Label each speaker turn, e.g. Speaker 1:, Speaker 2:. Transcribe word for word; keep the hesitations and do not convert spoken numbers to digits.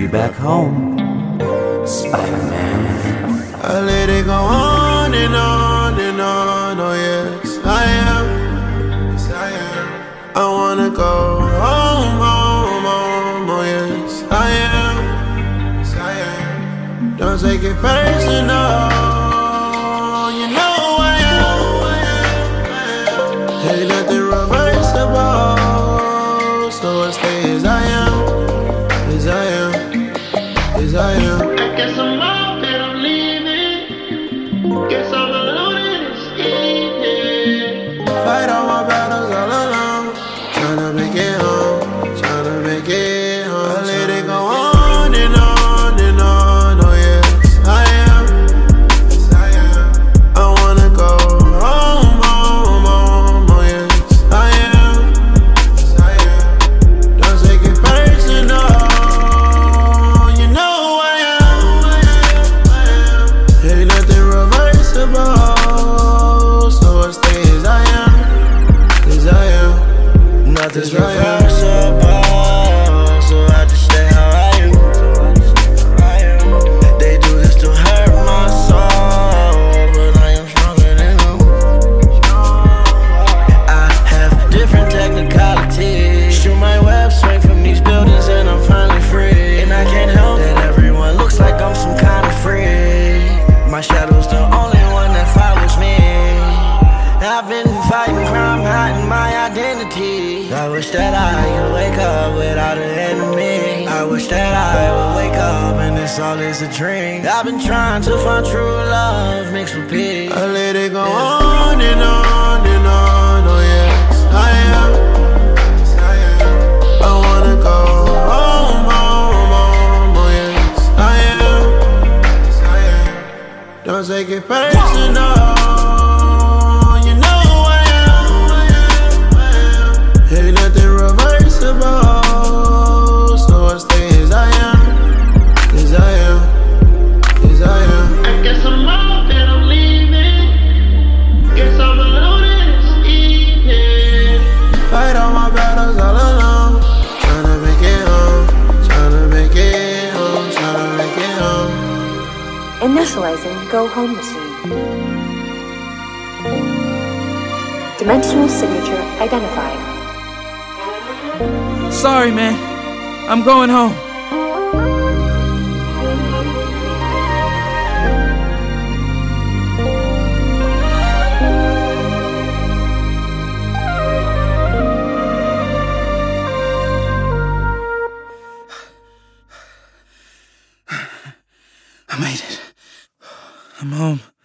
Speaker 1: back home, Spider-Man.
Speaker 2: I let it go on and on and on, oh yes, I am, yes I am. I wanna go home, home, home, oh yes, I am, yes I am. Don't take it personal, you know I am, I am, I am. Ain't nothing reversible, so I stay as I am, as I am, as I am.
Speaker 3: I guess I'm out and I'm leaving. Guess I'm alone in this evening.
Speaker 2: Fight all my battles all alone, tryna make it home, tryna make it home. I let it go on and on and on, oh yes, I am, yes I am. I wanna go home, home, home, oh yes, I am, yes I am. Don't take it personal, you know I am, I am, I am. Ain't nothing reversible, so I stay as I am, as I am.
Speaker 4: Nothing's reversible, so I just stay how I am. They do this to hurt my soul, but I am stronger than them. I have different technicalities. Shoot my web, swing from these buildings, and I'm finally free. And I can't help that everyone looks like I'm some kind of freak. My shadow's the only one that follows me. I've been fighting crime, hiding my identity. I wish that I could wake up without an enemy. I wish that I would wake up and this all is a dream. I've been trying to find true love mixed with peace.
Speaker 2: I let it go on and on and on, oh yes, I am, yes I am. I wanna go home, home, home, oh yes, I am, yes I am. Don't take it personal, you know I am, I am, I am. Ain't nothing reversible, so I stay as I am, as I am, as I am.
Speaker 3: I guess I'm out and I'm leaving. Guess I'm alone in this evening.
Speaker 2: Fight all my battles all alone, tryna make it home, tryna make it home, tryna make it home.
Speaker 5: Initializing Go Home Machine. Dimensional signature identified.
Speaker 6: Sorry, man. I'm going home. I made it. I'm home.